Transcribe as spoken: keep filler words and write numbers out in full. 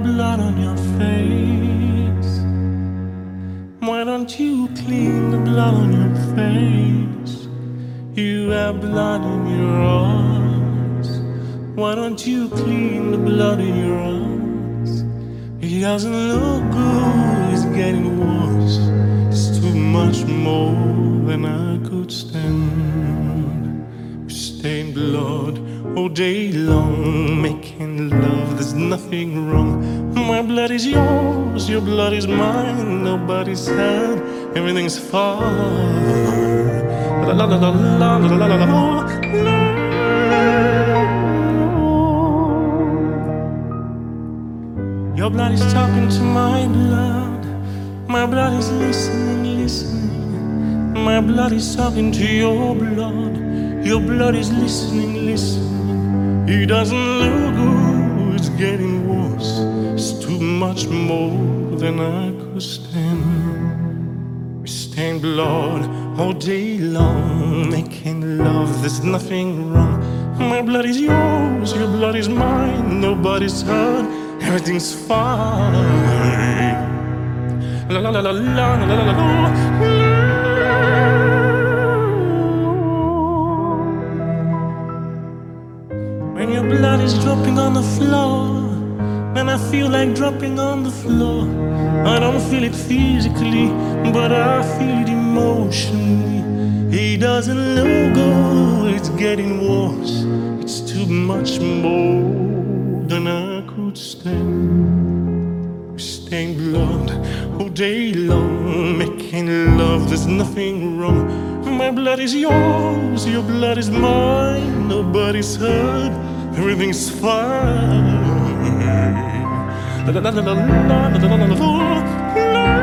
blood on your face? Why don't you clean the blood on your face? You have blood in your eyes. Why don't you clean the blood in your eyes? It doesn't look good, it's getting worse. It's too much more than I could stand. We stained blood all day long, making love, there's nothing wrong. My blood is yours, your blood is mine. Nobody's sad, everything's fine. La la la la la la la la la la. Your blood is talking to my blood. My blood is listening, listening. My blood is talking to your blood. Your blood is listening, listening. It doesn't look good, it's getting worse. It's too much more than I could stand. We stain blood all day long, making love, there's nothing wrong. My blood is yours, your blood is mine. Nobody's hurt, everything's fine. La la la la la la la la. When your blood is dropping on the floor, and I feel like dropping on the floor. I don't feel it physically, but I feel it emotionally. It doesn't look good, it's getting worse. It's too much more than I could stand. We stain blood all day long, making love, there's nothing wrong. My blood is yours, your blood is mine. Nobody's hurt, everything's fine. La la la la la la la la la la.